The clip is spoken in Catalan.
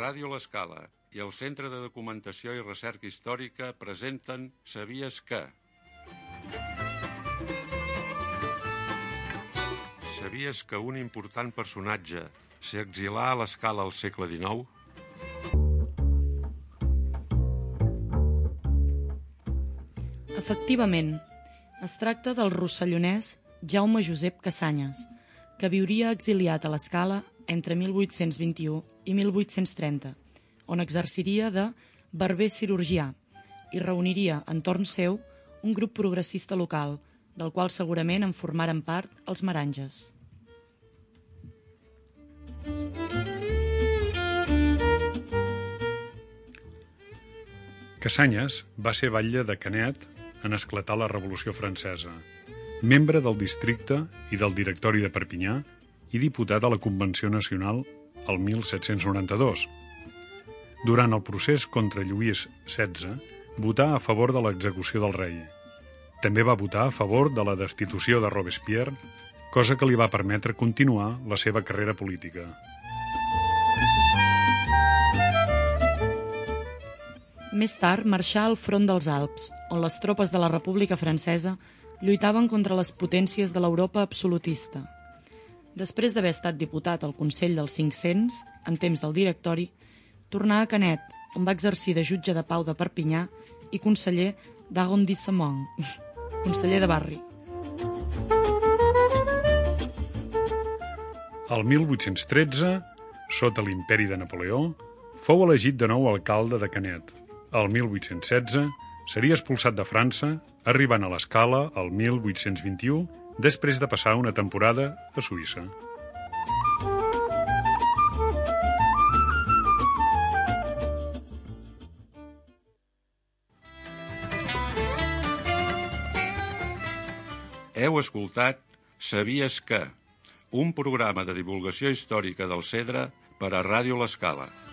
Ràdio L'Escala i el Centre de Documentació i Recerca Històrica presenten Sabies que? Sabies que un important personatge s'exilà a l'Escala al segle XIX? Efectivament, es tracta del rossellonès Jaume Josep Cassanyes, que viuria exiliat a l'Escala entre 1821 i 1830, on exerciria de barber cirurgià i reuniria entorn seu un grup progressista local, del qual segurament en formaren part els Maranges. Cassanyes va ser batlle de Canet en esclatar la Revolució Francesa, membre del districte i del directori de Perpinyà i diputat a la Convenció Nacional el 1792. Durant el procés contra Lluís XVI, votà a favor de l'execució del rei. També va votar a favor de la destitució de Robespierre, cosa que li va permetre continuar la seva carrera política. Més tard marxà al front dels Alps, on les tropes de la República Francesa lluitaven contra les potències de l'Europa absolutista. Després d'haver estat diputat al Consell dels 500, en temps del directori, tornà a Canet, on va exercir de jutge de pau de Perpinyà i conseller d'arrondissement, conseller de barri. El 1813, sota l'imperi de Napoleó, fou elegit de nou alcalde de Canet. El 1816 seria expulsat de França, arribant a l'Escala el 1821, després de passar una temporada a Suïssa. Heu escoltat Sabies que? Un programa de divulgació històrica del Cedre per a Ràdio L'Escala.